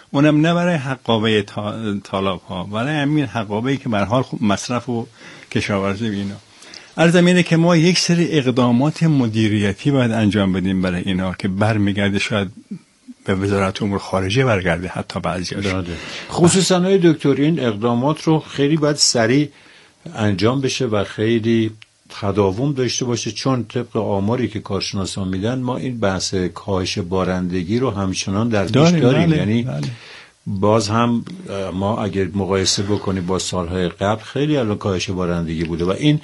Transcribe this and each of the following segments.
اونم نه برای حقابه طالاب ها، برای همین حقابه‌ای که به هر حال مصرف و کشاورزی اینا. عرضم اینه که ما یک سری اقدامات مدیریتی باید انجام بدیم برای اینا که برمیگرده، شاید به وزارت امور خارجه برگرده حتی بعضیاش. خصوصا های دکتر این اقدامات رو خیلی باید سریع انجام بشه و خیلی تداوم داشته باشه، چون طبق آماری که کارشناسان میدن ما این بحث کاهش بارندگی رو همچنان در پیش داریم. یعنی باز هم ما اگر مقایسه بکنیم با سالهای قبل خیلی الان کاهش بارندگی بوده و این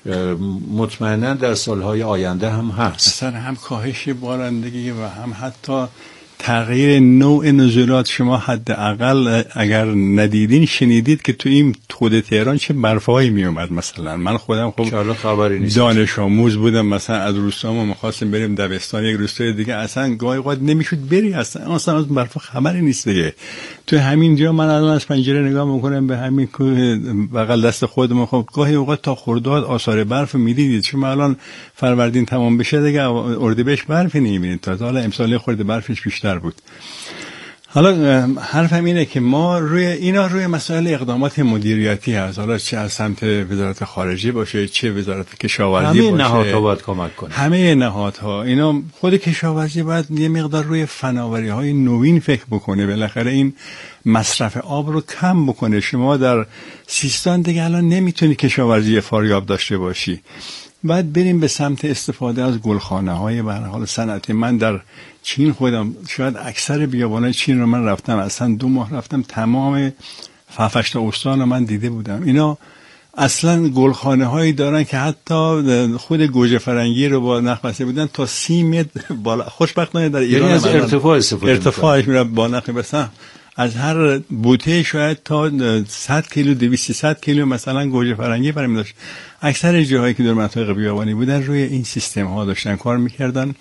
مطمئنا در سالهای آینده هم هست. اصلا هم کاهش بارندگی و هم حتی تغییر نوع نزولات. شما حداقل اگر ندیدین شنیدید که تو این خود تهران چه برفایی می اومد. مثلا من خودم خب خبری نیست، دانش آموز بودم، مثلا از روستامون می‌خواستیم بریم دبستان یک روستای دیگه، اصلا گاهی اوقات نمیشد بری، اصلا از برف خبری نیست دیگه. تو همین جا من الان از پنجره نگاه میکنم به همین کوه بغل دست خودم، خب گاهی اوقات تا خرداد آثار برف میدیدید. شما الان فروردین تمام بشه دیگه اردیبهشت برف نمیبینید. تا حالا امسال خورده برفش بیشتر بود. حالا حرفم اینه که ما روی مسائل اقدامات مدیریتی هست، حالا چه از سمت وزارت خارجه باشه چه وزارت کشاورزی باشه، همه نهادها باید کمک کنه. همه نهادها اینا، خود کشاورزی باید یه مقدار روی فناوری‌های نوین فکر بکنه، بالاخره این مصرف آب رو کم بکنه. شما در سیستان دیگه الان نمیتونی کشاورزی فاریاب داشته باشی. بعد بریم به سمت استفاده از گلخانه‌های به هر حال صنعتی. من در چین خودم شاید اکثر بیابان‌های چین رو من رفتم، اصلا 2 ماه رفتم، تمام 7-8 تا استان رو من دیده بودم. اینا اصلا گلخانه‌هایی دارن که حتی خود گوجه فرنگی رو با نخ بسته بودن تا 30 متر بالا. خوشبختانه در ایران یعنی از ارتفاع استفاده ارتفاعش میره با نخ بسته، از هر بوته شاید تا 100 کیلو 200 کیلو مثلا گوجه فرنگی برمی داشت. اکثر جاهایی که در مناطق بیابانی بودن روی این سیستم ها داشتن کار میکردن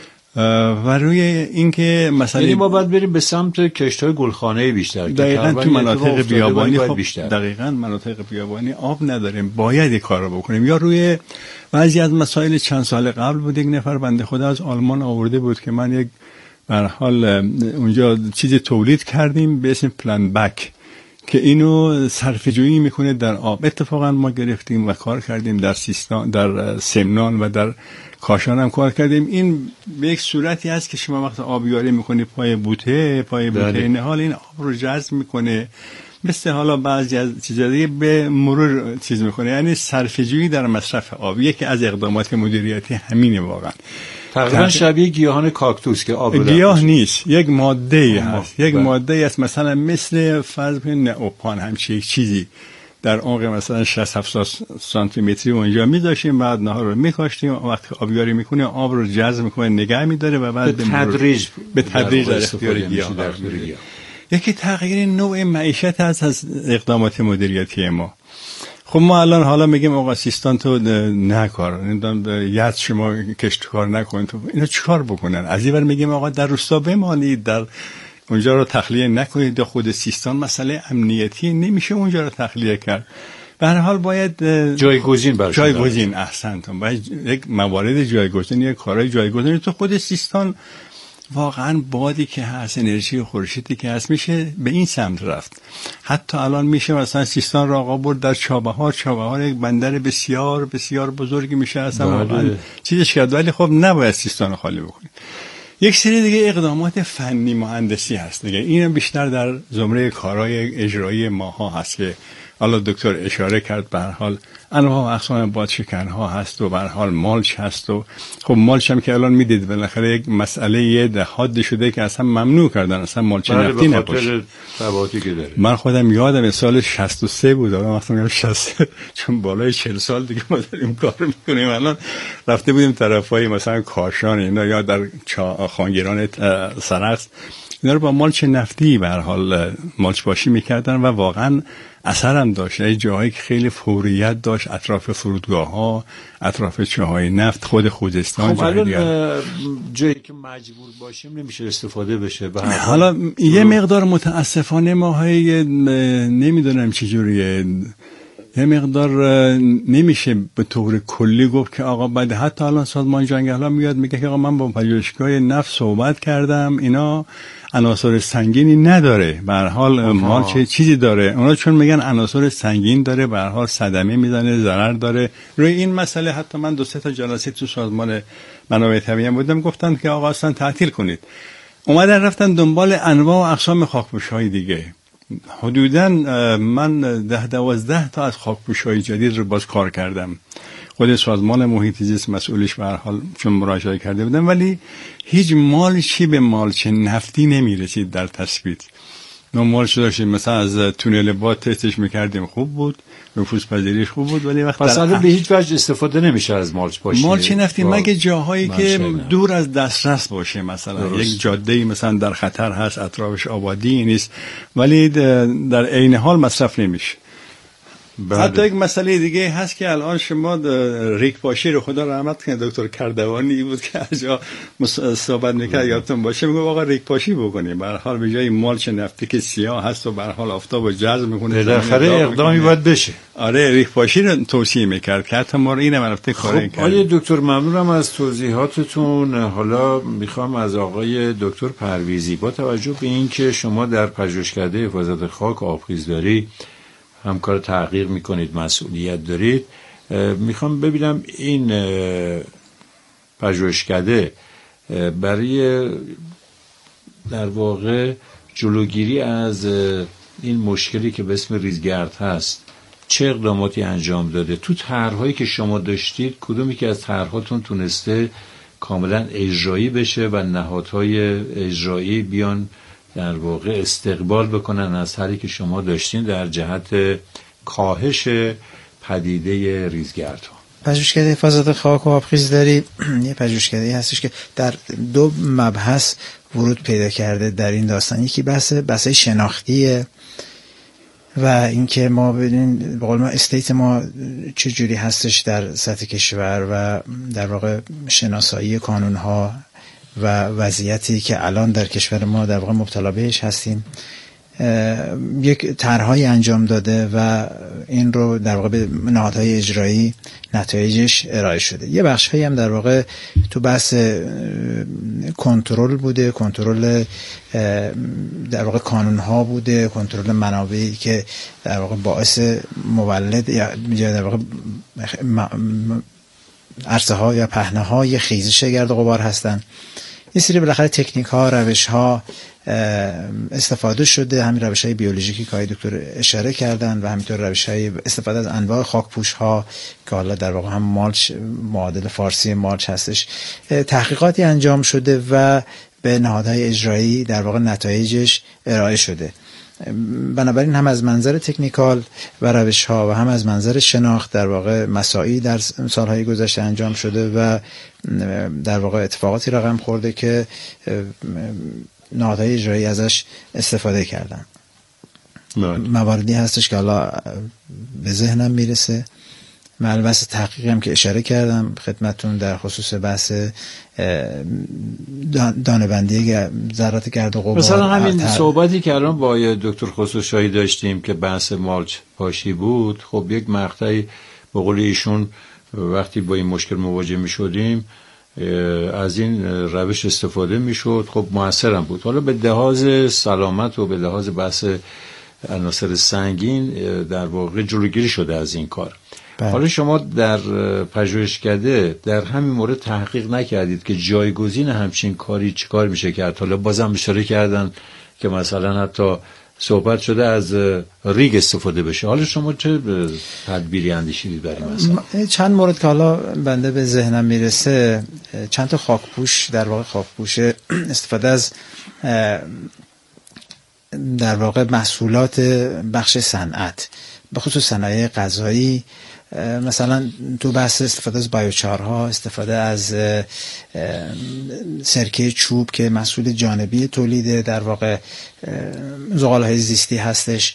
و روی اینکه مثلا یعنی ما باید بریم به سمت کشت‌های گلخانه‌ای بیشتر. دقیقاً تو مناطق بیابانی خب بیشتر. دقیقاً مناطق بیابانی آب نداریم، باید کار رو بکنیم. یا روی بعضی از مسائل چند سال قبل بود، یک نفر بنده خدا از آلمان آورده بود که من یک به هر حال اونجا چیزی تولید کردیم به اسم پلان بک که اینو صرفه‌جویی میکنه در آب. اتفاقا ما گرفتیم و کار کردیم در سیستان، در سمنان و در کاشان هم کار کردیم. این به یک صورتی هست که شما وقت آبیاری میکنی پای بوته این حال این آب رو جذب میکنه، مثل حالا بعضی از چیزا دیگه به مرور چیز میکنه. یعنی صرفه‌جویی در مصرف آب یکی از اقدامات مدیریتی همینه. واقعا تقریبا شبیه گیاهان کاکتوس که آب رو گیاه نیست، یک ماده‌ای هست، یک ماده‌ای است، مثلا مثل فرض کنید نئوپان همچین چیزی در عمق مثلا 60-70 سانتی متری اونجا می‌ذاشیم، بعد نهار رو می‌کاشتیم، وقتی آبیاری می‌کنه آب رو جذب می‌کنه نگه می‌داره و بعد به تدریج در اختیار گیاه. یکی تغییر نوع معیشت هست از اقدامات مدیریتی ما. خب ما الان حالا میگیم آقا سیستان تو نکار، یاد شما کشتکار نکن، تو اینا چیکار بکنن؟ از این ور میگیم آقا در روستا بمانید، در اونجا رو تخلیه نکنید. در خود سیستان مسئله امنیتی نمیشه اونجا رو تخلیه کرد. به هر حال باید جایگزین احسنتون، باید یک موارد جایگزین، یک کارهای جایگزین تو خود سیستان. واقعا بادی که هست، انرژی خورشیدی که هست، میشه به این سمت رفت. حتی الان میشه مثلا سیستان را آقا برد در چابهار یک بندر بسیار بسیار بزرگی میشه اصلا واقعا چیزش کرد. ولی خب نباید سیستان خالی بکنیم. یک سری دیگه اقدامات فنی مهندسی هست دیگه، این بیشتر در زمره کارهای اجرایی ماها هست که حالا دکتر اشاره کرد. به هر حال انواع و اقسام بادشکن‌ها هست و به هر حال مالچ هست و خب مالچ هم که الان میدید بالاخره یک مسئله یه حد شده که اصلا ممنوع کردن، اصلا مالچ نفتی نباشه. من خودم یادم سال 63 بود، الان وقتی میگم 60 چون بالای 40 سال دیگه ما داریم کار میکنیم. الان رفته بودیم طرفای مثلا کاشان اینا یا در خانگیران سرخس، اینا رو با مالچ نفتی به هر حال مالچ باشی میکردن و واقعا اثر هم داشت. یه جاهایی که خیلی فوریت داشت، اطراف فرودگاه‌ها، اطراف چاهای نفت، خود خوزستان. خب الان جایی که مجبور باشیم نمیشه استفاده بشه. حالا یه مقدار متاسفانه ما نمیدونم چجوریه یه مقدار نمیشه به طور کلی گفت که آقا بعد حتی الان سازمان جنگل ها میاد میگه که آقا من با پژوهشگاه نفت صحبت کردم اینا عناصر سنگینی نداره، به هر حال مالچ چیزی داره، اونا چون میگن عناصر سنگین داره به هر حال صدمه میزنه، ضرر داره. روی این مسئله حتی من 2-3 تا جلسه تو سازمان منابع طبیعی بودم، گفتن که آقا اصلا تعطیل کنید. اومدن رفتن دنبال انواع و اقسام خاکپوش‌های دیگه. حدوداً من 10-12 تا از خاکپوش‌های جدید رو باز کار کردم. خود سازمان محیط زیست مسئولش به هر حال چون مراجعه کرده بودم، ولی هیچ مالچی به مالچ نفتی نمیرسید در تثبیت. ما مالچ داشتیم مثلا از تونل باد تستش میکردیم خوب بود، نفوذ پذیریش خوب بود، ولی وقتی اصلا به هیچ وجه استفاده نمیشه از مالچ باشه. مالچ نفتی مگه جاهایی که دور از دسترس باشه، مثلا یک جاده مثلا در خطر هست اطرافش آبادی نیست، ولی در عین حال مصرف نمیشه. حتی یک مسئله دیگه هست که الان شما ریگپاشی رو خدا رحمت کنه دکتر کردوانی بود که از جا صحبت میکرد، یادتون باشه میگه آقا ریگپاشی بکنیم، به هر حال به جای مالچ نفتی که سیاه هست و به هر حال آفتاب رو جذب میکنه بالاخره اقدامی باید بشه. آره ریگپاشی رو توصیه میکرد که حتی ما رو اینم البته کاری کرد. آقای دکتر ممنونم از توضیحاتتون. حالا میخوام از آقای دکتر پرویزی با توجه به اینکه شما در پژوهشکده حفاظت خاک و آبخیزداری همکار تحقیق میکنید، مسئولیت دارید، میخوام ببینم این پژوهشکده برای در واقع جلوگیری از این مشکلی که به اسم ریزگرد هست چه اقداماتی انجام داده؟ تو طرح‌هایی که شما داشتید کدومی که از طرح‌هاتون تونسته کاملا اجرایی بشه و نهادهای اجرایی بیان در واقع استقبال بکنن از طرحی که شما داشتین در جهت کاهش پدیده ریزگردها؟ پژوهشکده حفاظت خاک و آبخیزداری یه پژوهشکده هستش که در 2 مبحث ورود پیدا کرده در این داستان. یکی بحث شناختیه و اینکه ما ببینیم به قول ما استیت ما چه جوری هستش در سطح کشور و در واقع شناسایی قانون‌ها و وضعیتی که الان در کشور ما در واقع مبتلا بهش هستیم. یک طرح‌های انجام داده و این رو در واقع به نهادهای اجرایی نتایجش ارائه شده. یه بخش‌هایی هم در واقع تو بحث کنترل بوده، کنترل در واقع قانون‌ها بوده، کنترل منابعی که در واقع باعث مولد یا در واقع عرصه‌ها یا پهنه‌های خیزش گرد و غبار هستن. یه سری بالاخره تکنیک‌ها، روش‌ها استفاده شده، همین روش‌های بیولوژیکی که آقای دکتر اشاره کردن و همینطور روش‌های استفاده از انواع خاکپوش‌ها که حالا در واقع هم مالچ معادل فارسی مالچ هستش. تحقیقاتی انجام شده و به نهادهای اجرایی در واقع نتایجش ارائه شده. بنابراین هم از منظر تکنیکال و روش‌ها و هم از منظر شناخت در واقع مساعی در سالهای گذشته انجام شده و در واقع اتفاقاتی رقم خورده که نهادهای اجرایی ازش استفاده کردن. مواردی هستش که حالا به ذهنم میرسه. من بحث تحقیقی هم که اشاره کردم خدمتون در خصوص بحث دانه‌بندی ذرات گرد و غبار. مثلا همین صحبتی که الان با دکتر خسروشاهی داشتیم که بحث مالچ پاشی بود، خب یک مقطعی به قول ایشون وقتی با این مشکل مواجه می شدیم از این روش استفاده می شد، خب موثر هم بود. حالا به لحاظ سلامت و به لحاظ بحث عناصر سنگین در واقع جلوگیری شده از این کار. حالا شما در پژوهشکده در همین مورد تحقیق نکردید که جایگزین همچین کاری چیکار میشه کرد؟ حالا بازم اشاره کردن که مثلا حتی صحبت شده از ریگ استفاده بشه. حالا شما چه تدبیری اندیشیدید برای مثلا؟ چند مورد که حالا بنده به ذهنم میرسه، چند تا خاکپوش در واقع خاکپوش استفاده از در واقع محصولات بخش صنعت به خصوص صنایع غذایی، مثلا تو بحث استفاده از بایوچارها، استفاده از سرکه چوب که محصول جانبی تولید در واقع زغال‌های زیستی هستش،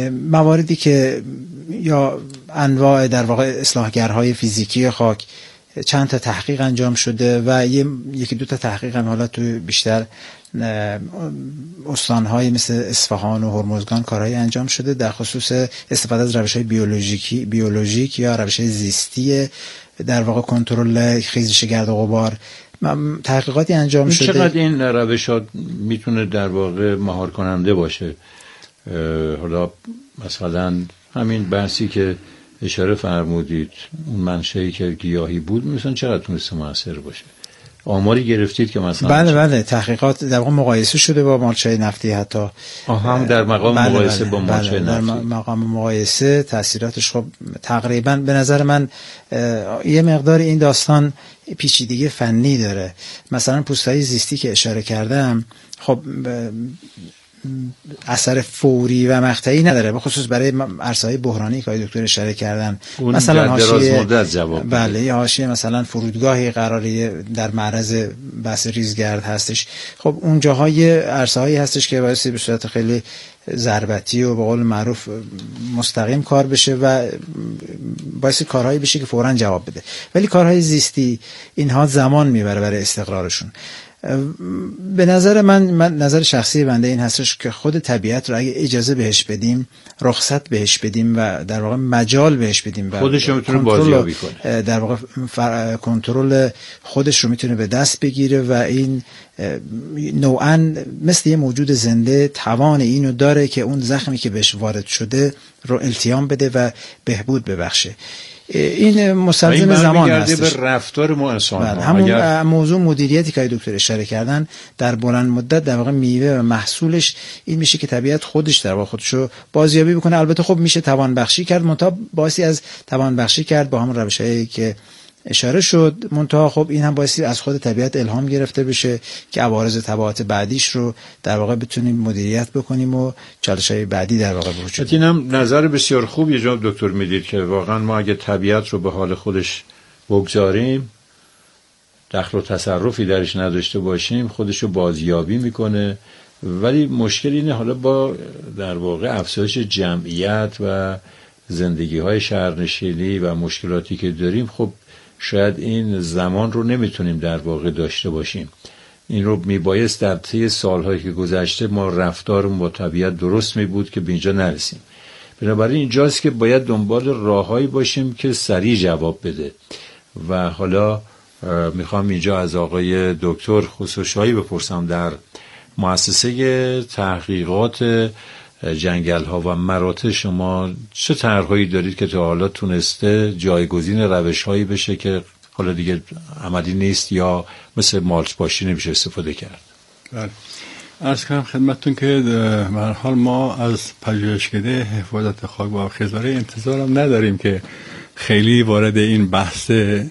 مواردی که یا انواع در واقع اصلاحگرهای فیزیکی خاک چند تا تحقیق انجام شده و یکی دو تا تحقیق هم حالا تو بیشتر استان‌های مثل اصفهان و هرمزگان کارهای انجام شده در خصوص استفاده از روش‌های بیولوژیک یا روش‌های زیستی در واقع کنترل خیزش گرد و غبار. تحقیقاتی انجام شده. چقدر این روش‌ها میتونه در واقع مهار کننده باشه؟ حالا مثلا همین بحثی که اشاره فرمودید، اون منشأی که گیاهی بود، مثلا چقدر تونسته موثر باشه؟ آماری گرفتید که مثلا بله تحقیقات در واقع مقایسه شده با مالچای نفتی، حتی هم در مقام مقایسه با مالچای نفتی، در مقام مقایسه تاثیراتش خب تقریبا به نظر من یه مقدار این داستان پیچیدگی فنی داره. مثلا پوست‌های زیستی که اشاره کردم خب اثر فوری و مقطعی نداره، به خصوص برای عرصه‌های بحرانی که دکتر اشاره کردن. مثلا حاشیه بله حاشیه مثلا فرودگاهی قراری در معرض بحث ریزگرد هستش، خب اون جاهای عرصه‌هایی هستش که باعث به صورت خیلی ضربتی و به قول معروف مستقیم کار بشه و باعث کارهایی بشه که فوراً جواب بده. ولی کارهای زیستی اینها زمان میبره برای استقرارشون. به نظر من نظر شخصی بنده این هستش که خود طبیعت رو اگه اجازه بهش بدیم، رخصت بهش بدیم و در واقع مجال بهش بدیم و خودش رو میتونه بازیابی کنه، در واقع کنترل خودش رو میتونه به دست بگیره و این نوعاً مثل یه موجود زنده توان اینو داره که اون زخمی که بهش وارد شده رو التیام بده و بهبود ببخشه. این مستلزم زمان هستش. به رفتار ما انسان همون موضوع مدیریتی که دکتر اشاره کردن در بلند مدت در واقع میوه و محصولش این میشه که طبیعت خودش در واقع خودشو بازیابی بکنه. البته خب میشه توان بخشی کرد، منتها باعثی از توان بخشی کرد با همون روشایی که اشاره شد، منتها خب این هم باعثی از خود طبیعت الهام گرفته بشه که عوارض تبعات بعدیش رو در واقع بتونیم مدیریت بکنیم و چالش‌های بعدی در واقع وجود. اینم نظر بسیار خوبی جناب دکتر میدید که واقعا ما اگه طبیعت رو به حال خودش بگذاریم، دخل و تصرفی درش نداشته باشیم، خودش رو بازیابی میکنه. ولی مشکل اینه حالا با در واقع افزایش جمعیت و زندگی‌های شهرنشینی و مشکلاتی که داریم، خب شاید این زمان رو نمیتونیم در واقع داشته باشیم. این رو میبایست در طی سالهایی که گذشته ما رفتارمون با طبیعت درست میبود که به اینجا نرسیم. بنابراین اینجاست که باید دنبال راههایی باشیم که سریع جواب بده. و حالا میخوام اینجا از آقای دکتر خسروشاهی بپرسم، در مؤسسه تحقیقات جنگل ها و مراتع شما چه طرحهایی دارید که تا حالا تونسته جایگزین روش هایی بشه که حالا دیگه عملی نیست یا مثل مالچ پاشی نمیشه استفاده کرد؟ بله، عرض کنم خدمتتون که به هر حال ما از پژوهشکده حفاظت خاک و آبخیزواره انتظارم نداریم که خیلی وارد این بحث،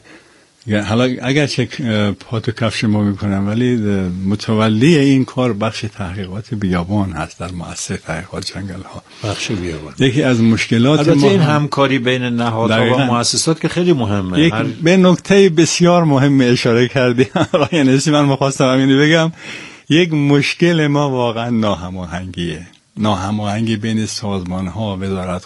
حالا اگر چه پا تو کفش ما میکنم، ولی متولی این کار بخش تحقیقات بیابان هست در مؤسسه تحقیقات جنگل ها. بخش بیابان یکی از مشکلات البته این همکاری بین نهادها و مؤسسات که خیلی مهمه. به نکته بسیار مهم اشاره کردی آقای نسی، من می‌خواستم همین بگم. یک مشکل ما واقعا ناهماهنگی بین سازمان ها،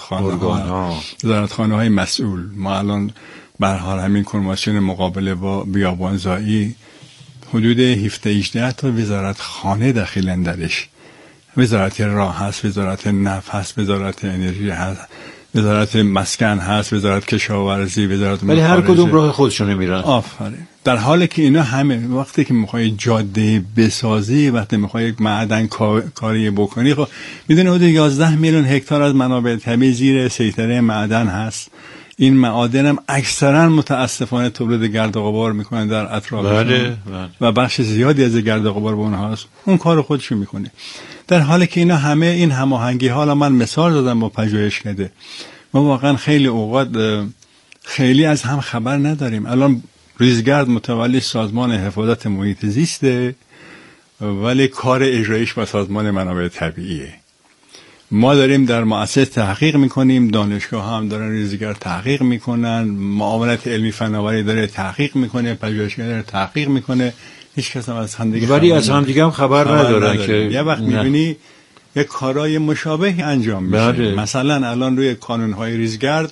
وزارتخانه های مسئول. ما الان به هر حال همین کنوانسیون مقابله با بیابانزایی حدود 17-18 تا وزارتخانه داخلن درش. وزارت راه هست، وزارت نفت هست، وزارت انرژی هست، وزارت مسکن هست، وزارت کشاورزی، وزارت ولی هر کدوم راه خودشونه میرن. آفرین. در حالی که اینا همه وقتی که میخوای جاده بسازی، وقتی میخوای یک معدن کاری بکنی، خب میدونی حدود 11 میلیون هکتار از منابع طبیعی زیر سیطره معدن هست. این معادن هم اکثرا متاسفانه تولید گرد و غبار میکنن در اطرافشون و بخش زیادی از گرد و غبار به اونها هست. اون کار خودشو میکنه. در حالی که اینا همه این هماهنگی، حالا من مثال دادم با پژوهشکده، ما واقعا خیلی اوقات خیلی از هم خبر نداریم. الان ریزگرد متولی سازمان حفاظت محیط زیسته، ولی کار اجرایش با سازمان منابع طبیعیه. ما داریم در مؤسسه تحقیق میکنیم، دانشگاه هم دارن ریزگرد تحقیق میکنن، معاونت علمی فناوری داره تحقیق میکنه، پژوهشگر داره تحقیق میکنه، هیچ کس هم از همدیگه ولی از همدیگه هم خبر نداره که یه وقت میبینی یک کارهای مشابه انجام میشه. مثلا الان روی کانونهای ریزگرد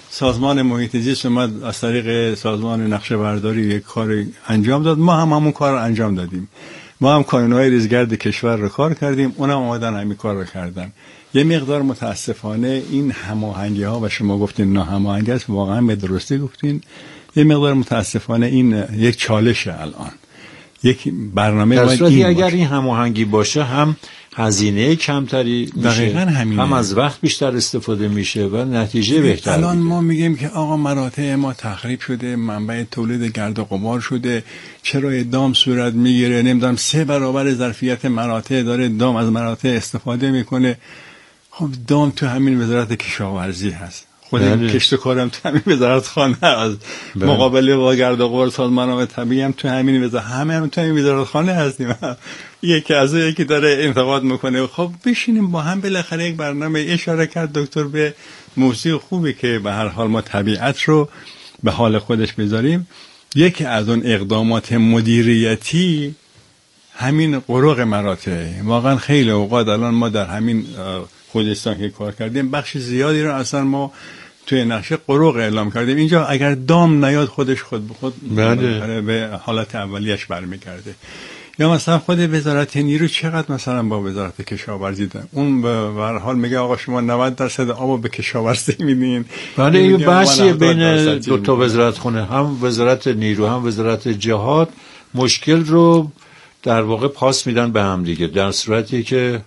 سازمان محیط زیست اومد از طریق سازمان نقشه برداری یک کار انجام داد، ما هم همون کار رو انجام دادیم. ما هم کانون‌های ریزگرد کشور رو کار کردیم، اونم اومدن همین کار رو کردن. یه مقدار متاسفانه این هماهنگی‌ها و شما گفتین ناهماهنگی است، واقعا به درستی گفتین. یه مقدار متاسفانه این یک چالشه الان. یک برنامه در صورتی اگر باشه. این هماهنگی باشه هم هزینه کمتری میشه، هم از وقت بیشتر استفاده میشه و نتیجه بهتر. الان ما میگیم که آقا مراتع ما تخریب شده، منبع تولید گرد و غبار شده، چرا ادام صورت میگیره، نمیدونم 3 برابر ظرفیت مراتع داره دام از مراتع استفاده میکنه. خب دام تو همین وزارت کشاورزی هست، خود کشت و کارم تو همین وزارت خانه هست، مقابله با گرد و غبار سازمان طبیعی هم تو همین وزارت، هم تو همین وزارت خانه هستیم. یکی از یکی داره انتقاد میکنه. خب بشینیم با هم بالاخره یک برنامه. اشاره کرد دکتر به موضوع خوبی که به هر حال ما طبیعت رو به حال خودش بذاریم. یکی از اون اقدامات مدیریتی همین قروق مراتع. واقعا خیلی اوقات الان ما در همین خودستان که کار کردیم بخش زیادی رو اصلا ما توی نقشه قروق اعلام کردیم. اینجا اگر دام نیاد خودش خود به خود به حالت اولیش برمیگرده. یا مثلا خود وزارت نیرو چقدر مثلا با وزارت کشاورزی داره، اون به هر حال میگه آقا شما 90% آبو به کشاورزی میدین. بله این بحثی بین دو تا وزارت خونه، هم وزارت نیرو هم وزارت جهاد، مشکل رو در واقع پاس میدن به هم دیگه، در صورتی که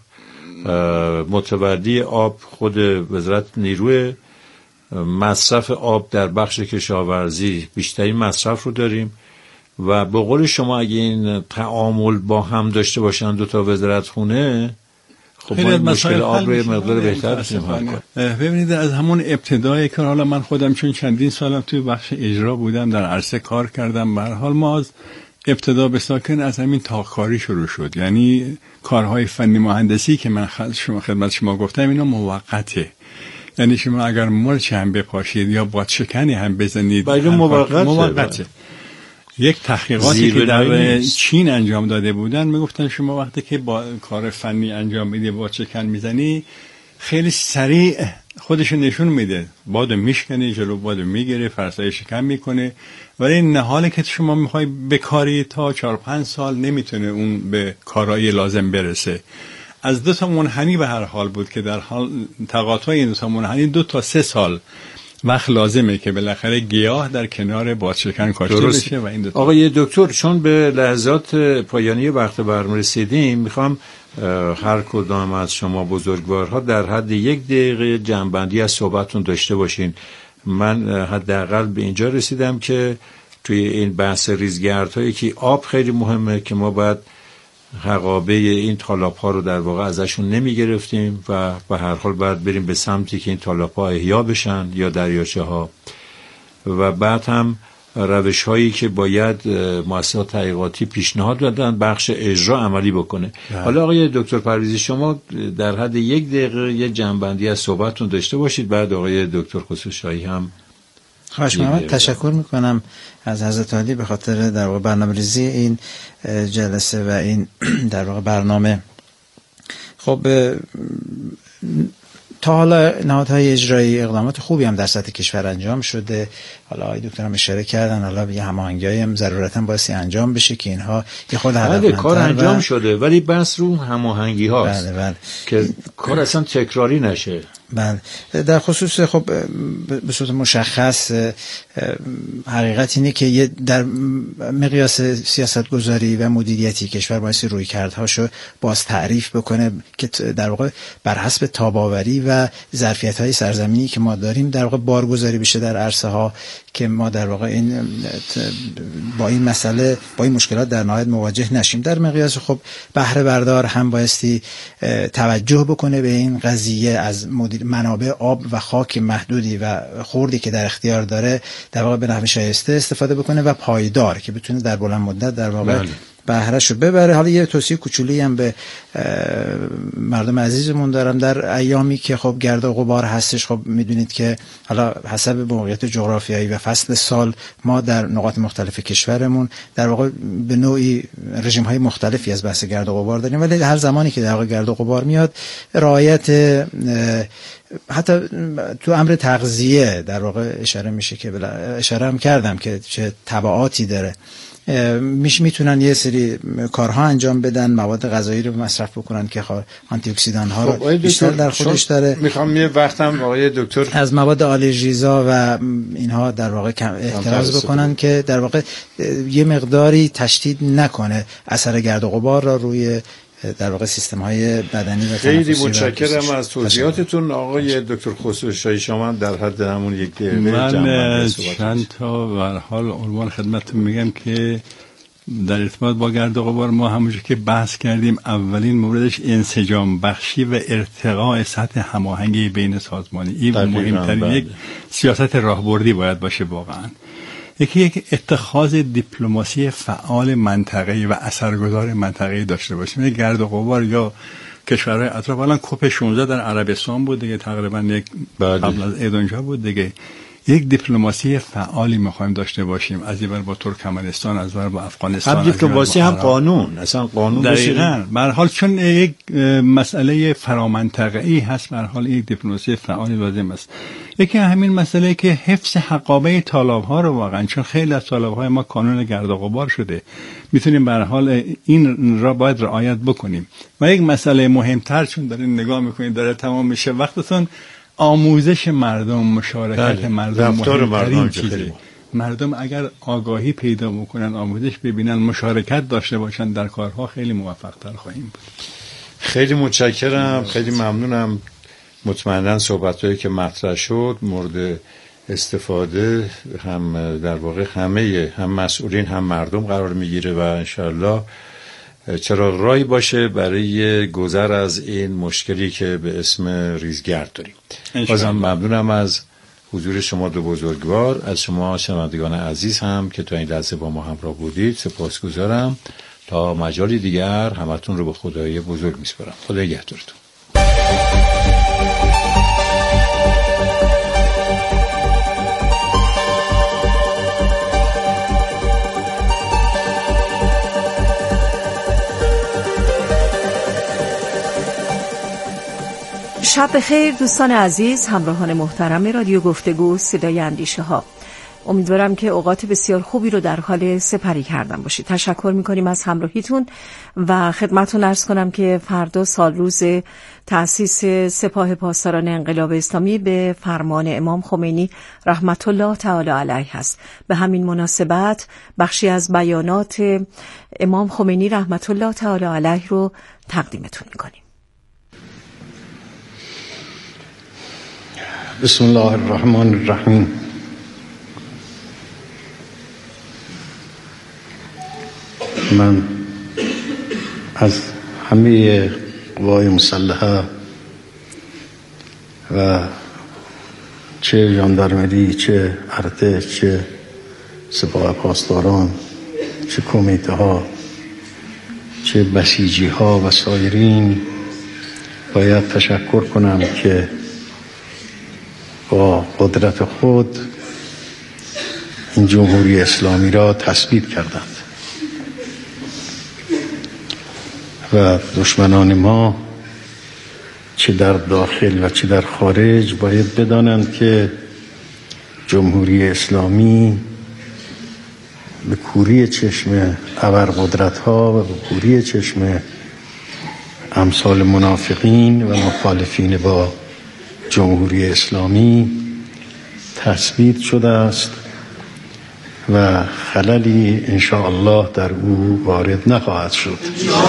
متولی آب خود وزارت نیروه. مصرف آب در بخش کشاورزی بیشترین مصرف رو داریم و به قول شما اگه این تعامل با هم داشته باشن دو تا وزارت خونه، خب ما مشکل آب رو یه مقدار بهتر بتونیم حل کنیم. ببینید از همون ابتدای کار، حالا من خودم چون چندین سالم توی بخش اجرا بودم، در عرصه کار کردم، به هر حال ما از ابتدا به ساکن از همین تاکاری شروع شد. یعنی کارهای فنی مهندسی که من خدمت شما گفتم اینا موقته. یعنی شما اگر مرچ هم بپاشید یا بادشکنی هم بزنید موقته. یک تحقیقاتی که در چین انجام داده بودن میگفتن شما وقتی که با کار فنی انجام میدی بادشکن میزنی خیلی سریع خودش نشون میده، بادو میشکنه، جلو بادو میگیره، فرسایش کم میکنه. ولی این حالی که شما میخوای بکاری تا 4-5 سال نمیتونه اون به کارایی لازم برسه. از 2 تا منحنی به هر حال بود که در حال تقاطع این 2 تا منحنی 2 تا 3 سال وقت لازمه که بالاخره گیاه در کنار بادشکن کاشته بشه. و این دو تا آقای دکتر چون به لحظات پایانی وقت برنامه رسیدیم، میخوام هر کدام از شما بزرگوارها در حد 1 دقیقه جمع‌بندی از صحبتتون داشته باشین. من حداقل به اینجا رسیدم که توی این بحث ریزگردهایی که آب خیلی مهمه که ما باید حقابه این تالاب‌ها رو در واقع ازشون نمی گرفتیم و به هر حال باید بریم به سمتی که این تالاب‌ها احیا بشن یا دریاچه‌ها. و بعد هم روش‌هایی که باید مؤسسات تحقیقاتی پیشنهاد دادن بخش اجرا عملی بکنه. حالا آقای دکتر پرویزی شما در حد 1 دقیقه یه جمع‌بندی از صحبتتون داشته باشید، بعد آقای دکتر خسرو شاهی هم. خواهش می‌کنم. تشکر می‌کنم از حضرت عالی به خاطر در واقع برنامه‌ریزی این جلسه و این در واقع برنامه. خب تا حالا نهادهای اجرایی اقدامات خوبی هم در سطح کشور انجام شده. حالا آقای دکتر هم اشاره کردن حالا یه هماهنگی‌هایی هم ضرورتاً بایستی انجام بشه که اینها یه خود هدفمندتر کار انجام شده، ولی بحث رو هماهنگی هاست. بله. که کار اصلا تکراری نشه. بله. در خصوص خب به صورت مشخص حقیقت اینه که در مقیاس سیاستگذاری و مدیریتی کشور بایستی رویکردهاشو باز تعریف بکنه که در واقع بر حسب تاباوری و ظرفیت‌های سرزمینی که ما داریم در واقع بارگذاری بشه در عرصه ها که ما در واقع این با این مسئله با این مشکلات در نهایت مواجه نشیم. در مقیاس خب بهره بردار هم بایستی توجه بکنه به این قضیه، از منابع آب و خاک محدودی و خوردی که در اختیار داره در واقع به نحو شایسته استفاده بکنه و پایدار که بتونه در بلند مدت در واقع بهرهشو ببره. حالا یه توصیه کوچولی هم به مردم عزیزمون دارم، در ایامی که خب گرد و غبار هستش، خب میدونید که حالا حسب موقعیت جغرافیایی و فصل سال ما در نقاط مختلف کشورمون در واقع به نوعی رژیم های مختلفی از بحث گرد و غبار داریم، ولی هر زمانی که در واقع گرد و غبار میاد رعایت حتی تو امر تغذیه در واقع اشاره میشه که اشاره هم کردم که چه تبعاتی داره. میتونن یه سری کارها انجام بدن، مواد غذایی رو مصرف بکنن که آنتی اکسیدان ها رو بیشتر در خودش داره. میخوام یه وقتم آقای دکتر از مواد آلرژیزا و اینها در واقع کم احتراز بکنن که در واقع یه مقداری تشدید نکنه اثر گرد و غبار را روی در واقع سیستم های بدنی و تنفسی. خیلی متشکرم از توضیحاتتون آقای دکتر خسرو شاهی. شما در حد همون یک دقیقه من چند تا به حال عنوان خدمتتون میگم که در ارتباط با گرد و غبار ما همونجوری که بحث کردیم اولین موردش انسجام بخشی و ارتقاء سطح هماهنگی بین سازمانی. این مهمترین یک سیاست راهبردی باید باشه واقعا. یک اتخاذ دیپلماسی فعال منطقه‌ای و اثرگذار منطقه‌ای داشته باشیم. گرد و غبار یا کشورهای اطراف، الان کوپ 16 در عربستان بود دیگه، تقریبا یک قبل از عید اونجا بود دیگه. یک دیپلماسی فعالی می‌خوایم داشته باشیم، از این ور با ترکمنستان، از این ور با افغانستان. هم دیپلماسی هم قانون، اصلا قانون دقیقاً. به هر حال چون یک مسئله فرامنطقه‌ای هست، به هر حال یک دیپلماسی فعالی لازم است. یکی همین مسئله که حفظ حقابه تالاب‌ها رو واقعا، چون خیلی از تالاب‌های ما کانون گرد و غبار شده، میتونیم به هر حال این را باید رعایت بکنیم. و یک مسئله مهمتر، چون دارین نگاه می‌کنید داره تمام میشه وقتتون، آموزش مردم، مشارکت مردم، مهمترین چیزه. مردم اگر آگاهی پیدا بکنن، آموزش ببینن، مشارکت داشته باشن در کارها، خیلی موفق‌تر خواهیم بود. خیلی متشکرم، خیلی ممنونم. مطمئناً صحبت‌هایی که مطرح شد مورد استفاده هم در واقع همه، هم مسئولین هم مردم قرار میگیره و انشالله چرا راهی باشه برای گذر از این مشکلی که به اسم ریزگرد داریم. بازم ممنونم از حضور شما دو بزرگوار، از شما شنوندگان عزیز هم که تا این لحظه با ما همراه بودید سپاسگزارم. تا مجالی دیگر همتون رو به خدای بزرگ میسپارم. خدا نگهدارتون. شب بخیر دوستان عزیز، همراهان محترم رادیو گفتگو صدای اندیشه ها. امیدوارم که اوقات بسیار خوبی رو در حال سپری کردن باشید. تشکر میکنیم از همراهیتون و خدمتتون عرض کنم که فردا سال روز تأسیس سپاه پاسداران انقلاب اسلامی به فرمان امام خمینی رحمت الله تعالی علیه است. به همین مناسبت بخشی از بیانات امام خمینی رحمت الله تعالی علیه رو تقدیمتون میکنیم. بسم الله الرحمن الرحیم. من از همه قوای مسلحه و چه ژاندارمری، چه ارتش، چه سپاه پاسداران، چه کمیته ها، چه بسیجی ها و سایرین باید تشکر کنم که با قدرت خود این جمهوری اسلامی را تثبیت کردند و دشمنان ما چه در داخل و چه در خارج باید بدانند که جمهوری اسلامی به کوری چشم ابرقدرت ها و به کوری چشم امثال منافقین و مخالفین با جمهوری اسلامی تثبیت شده است و خللی انشاءالله در او وارد نخواهد شد.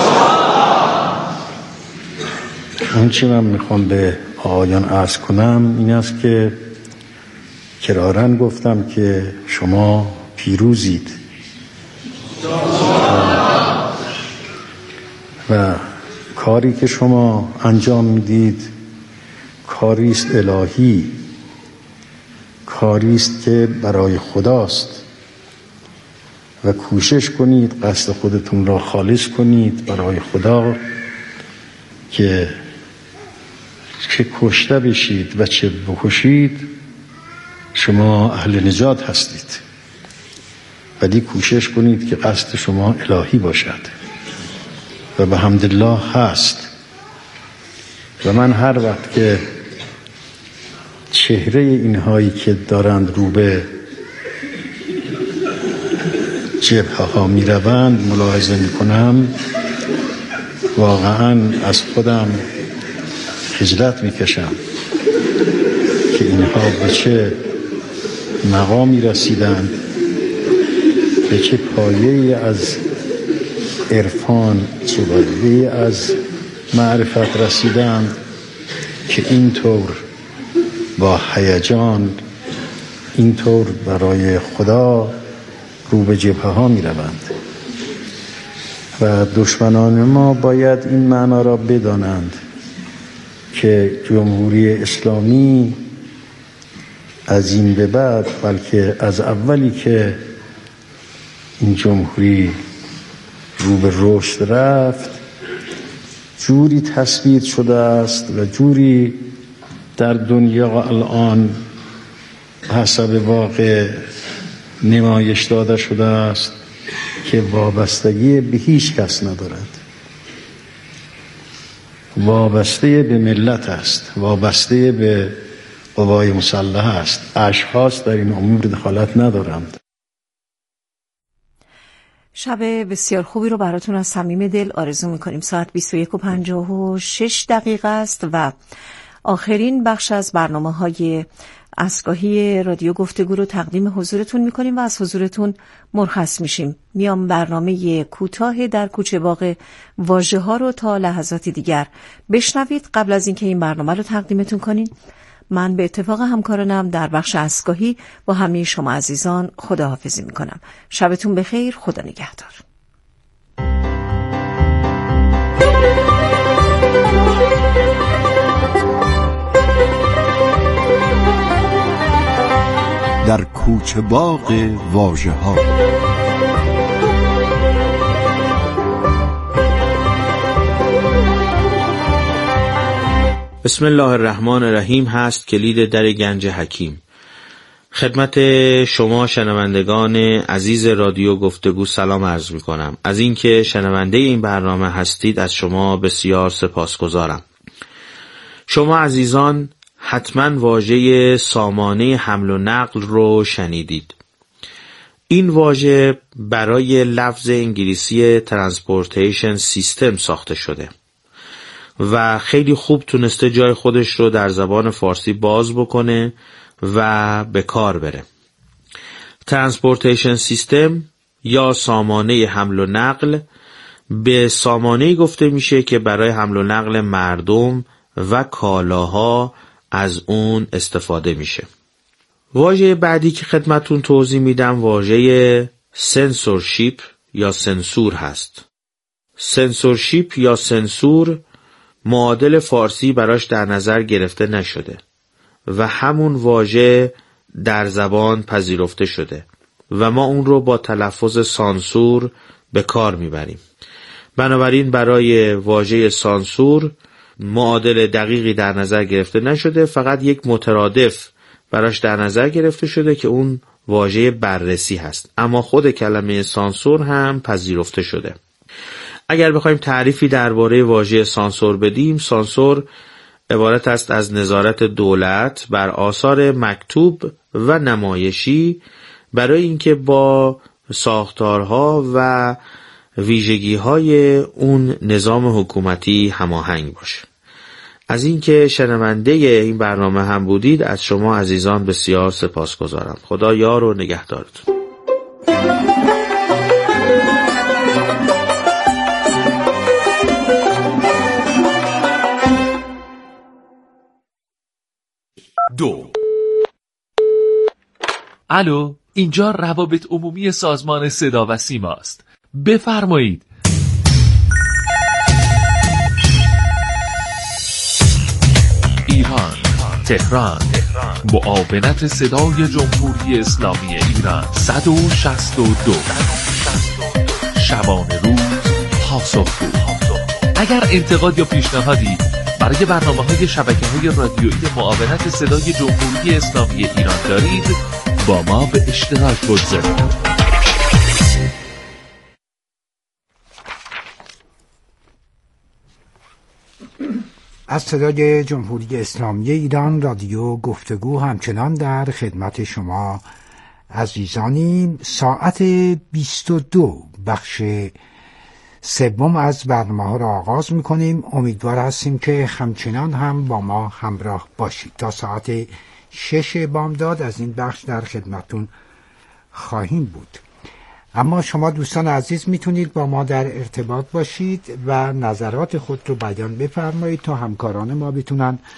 اون چی من میخوام به آقایان عرض کنم این است که کرارن گفتم که شما پیروزید و کاری که شما انجام میدید کاری است الهی، کاری است که برای خداست و کوشش کنید قصد خودتون را خالص کنید برای خدا که چه کشته بشید و چه بکشید شما اهل نجات هستید، ولی کوشش کنید که قصد شما الهی باشد و به حمدالله هست. و من هر وقت که چهره اینهایی که دارند رو به جبهه ها می روند ملاحظه می کنم، واقعا از خودم خجلت می کشم که اینها به چه مقامی رسیدند، به چه پایه‌ای از عرفان، چه پایه‌ای از معرفت رسیدند که اینطور با هیجان، اینطور برای خدا رو به جبهه ها می روند. و دشمنان ما باید این معنا را بدانند که جمهوری اسلامی از این به بعد، بلکه از اولی که این جمهوری رو به رشد رفت، جوری تصویر شده است و جوری در دنیا الان حسب واقع نمایش داده شده است که وابستگی به هیچ کس ندارد. وابسته به ملت است، وابسته به قوای مسلحه است. اشخاص در این امور دخالت ندارند. شب بسیار خوبی رو براتون از صمیم دل آرزو میکنیم. ساعت 21:56 است و آخرین بخش از برنامه‌های عصرگاهی رادیو گفتگو رو تقدیم حضورتون میکنیم و از حضورتون مرخص میشیم. میام برنامه کوتاه در کوچه باغ واژه‌ها رو تا لحظات دیگر بشنوید. قبل از اینکه این برنامه رو تقدیمتون کنیم، من به اتفاق همکارانم در بخش عصرگاهی با همه شما عزیزان خداحافظی میکنم. شبتون بخیر، خدا نگهدار. در کوچه باغ واژه‌ها. بسم الله الرحمن الرحیم هست کلید در گنج حکیم. خدمت شما شنوندگان عزیز رادیو گفتگو سلام عرض می کنم. از اینکه شنونده این برنامه هستید از شما بسیار سپاسگزارم. شما عزیزان حتما واژه سامانه حمل و نقل رو شنیدید. این واژه برای لفظ انگلیسی ترانسپورتیشن سیستم ساخته شده و خیلی خوب تونسته جای خودش رو در زبان فارسی باز بکنه و به کار بره. ترانسپورتیشن سیستم یا سامانه حمل و نقل به سامانه‌ای گفته میشه که برای حمل و نقل مردم و کالاها از اون استفاده میشه. واژه بعدی که خدمتون توضیح میدم واژه سنسورشیپ یا سنسور هست. سنسورشیپ یا سنسور معادل فارسی براش در نظر گرفته نشده و همون واژه در زبان پذیرفته شده و ما اون رو با تلفظ سانسور به کار میبریم. بنابراین برای واژه سانسور معادل دقیقی در نظر گرفته نشده، فقط یک مترادف براش در نظر گرفته شده که اون واژه بررسی هست، اما خود کلمه سانسور هم پذیرفته شده. اگر بخوایم تعریفی درباره واژه سانسور بدیم، سانسور عبارت است از نظارت دولت بر آثار مکتوب و نمایشی برای اینکه با ساختارها و ویژگی‌های اون نظام حکومتی هماهنگ باشه. از اینکه شنونده این برنامه هم بودید از شما عزیزان بسیار سپاسگزارم. خدا یار و نگهدارتون. الو، اینجا روابط عمومی سازمان صدا و سیما است. بفرمایید. ایران، تهران، معاونت صدای جمهوری اسلامی ایران 162 شبانه روز پاسخگو. اگر انتقاد یا پیشنهادی برای برنامه‌های شبکه‌های رادیویی معاونت صدای جمهوری اسلامی ایران دارید، با ما به اشتراک بگذارید. از صدای جمهوری اسلامی ایران رادیو گفتگو همچنان در خدمت شما عزیزانی. ساعت 22 بخش سوم از برنامه ها را آغاز می‌کنیم. امیدوار هستیم که همچنان هم با ما همراه باشید. تا ساعت 6 بامداد از این بخش در خدمتون خواهیم بود. اما شما دوستان عزیز میتونید با ما در ارتباط باشید و نظرات خود رو بیان بفرمایید تا همکاران ما بتونن